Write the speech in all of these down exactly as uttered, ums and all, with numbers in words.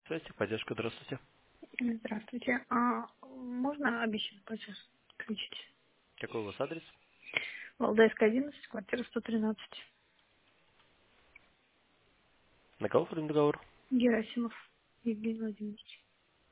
Связь, поддержка, здравствуйте. Здравствуйте. А можно обещанный платеж включить? Какой у вас адрес? Валдайская, одиннадцать, квартира сто тринадцать. На кого оформлен договор? Герасимов Евгений Владимирович.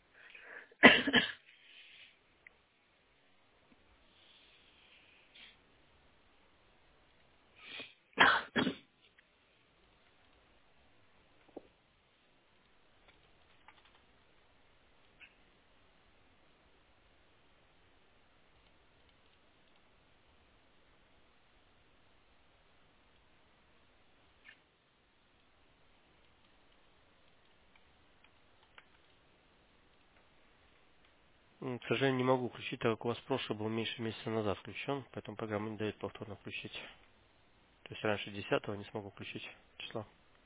М, К сожалению, не могу включить, так как у вас прошлый был меньше месяца назад включен, поэтому программа не дает повторно включить. То есть раньше десятого не смогу включить числа.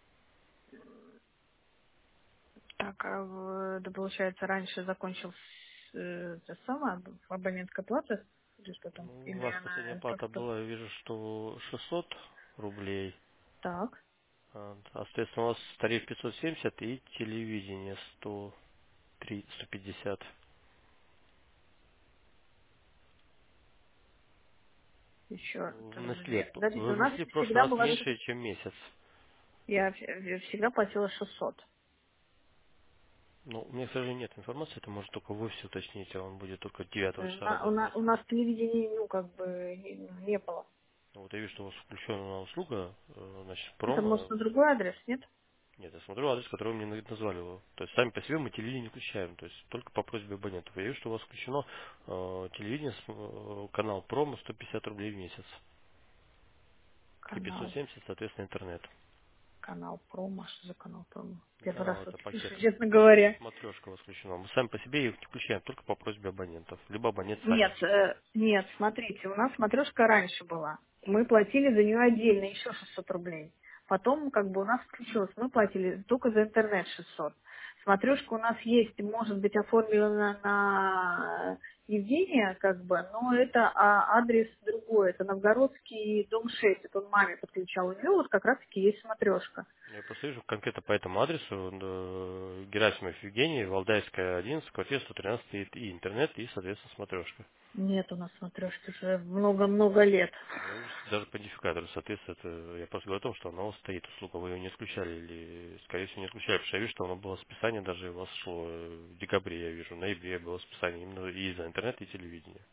Так, а в- да, получается, раньше закончился э, это самое, абонентская плата, или что там? Ну, у Или вас последняя она плата просто была, я вижу, что шестьсот рублей. так? А, а, соответственно, у вас тариф пятьсот семьдесят и телевидение сто три, сто пятьдесят. Еще На нет. след. Подождите, Вы у нас внесли в прошлый всегда раз была, меньше, чем месяц. я вс- всегда платила шестьсот. Ну, у меня, к сожалению, нет информации, это может только вы все уточните, а он будет только девятого Э, числа на- У нас, работать. у нас телевидения, ну, как бы, не, не было. Вот я вижу, что у вас включена услуга, э, значит, Это, может, промо. на другой адрес, нет? Нет, я смотрю адрес, который вы мне назвали его. То есть сами по себе мы телевидение не включаем, то есть только по просьбе абонентов. Я вижу, что у вас включено э, телевидение, с- э, канал промо сто пятьдесят рублей в месяц. И пятьсот Канал. семьдесят, соответственно, интернет. Канал промо, что за канал промо? Первый раз Да, вот это слышу, пакет. честно говоря. Смотрешка у вас включена. Мы сами по себе их не включаем, только по просьбе абонентов. Либо абонент сами Нет, включают. э, нет, смотрите, у нас смотрешка раньше была. Мы платили за нее отдельно еще шестьсот рублей. Потом, как бы, у нас включилось, мы платили только за интернет шестьсот. Смотрешка у нас есть, может быть, оформлена на Евгения, как бы, но это а, адрес другой, это Новгородский, дом шесть, это он маме подключал. У нее вот как раз-таки есть смотрешка. Я просто вижу конкретно по этому адресу э, Герасимов Евгений, Валдайская, одиннадцать, квартира сто тринадцать и и интернет, и, соответственно, смотрешка. Нет у нас смотрешки уже много-много лет. Я вижу, что даже по идентификатору соответствует. э, Я просто говорю о том, что она у вас стоит, услуга. Вы ее не исключали или, скорее всего, не исключали, потому что я вижу, что оно было списание, даже у вас шло э, в декабре, я вижу, в ноябре было списание именно и за интернет, и телевидение.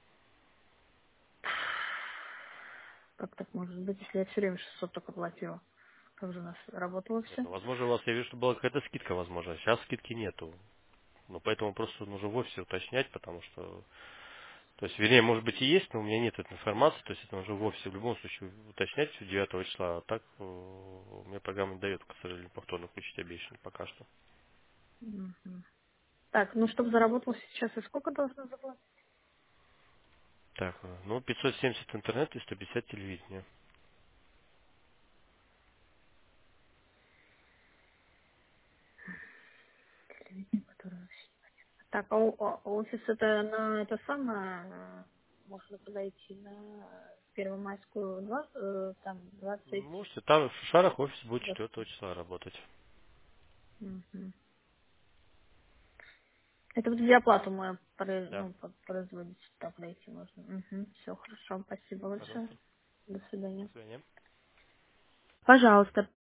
Как так может быть, если я все время шестьсот только платила? Как же у нас работало Нет, все? ну, возможно, у вас, я вижу, что была какая-то скидка, возможно. Сейчас скидки нету. Ну, поэтому просто нужно вовсе уточнять, потому что... То есть, вернее, может быть и есть, но у меня нет этой информации, то есть это нужно вовсе в любом случае уточнять все девятого числа, а так э, мне программа не дает, к сожалению, повторно включить обещанный пока что. Мгм. Так, ну чтобы заработал сейчас, и сколько должно заплатить? Так, э, ну, пятьсот семьдесят интернет и сто пятьдесят телевидения. Который вообще- Так, а о- а офис это на это самое, э, можно подойти на Первомайскую два, э, там двадцать. Можете, там в Шарах офис будет четвертого числа работать. Мгм. Это вот где оплату мы про- Да, ну, по- производите, так подойти можно. Все, хорошо, спасибо большое. пожалуйста. До До свидания. свидания. Пожалуйста,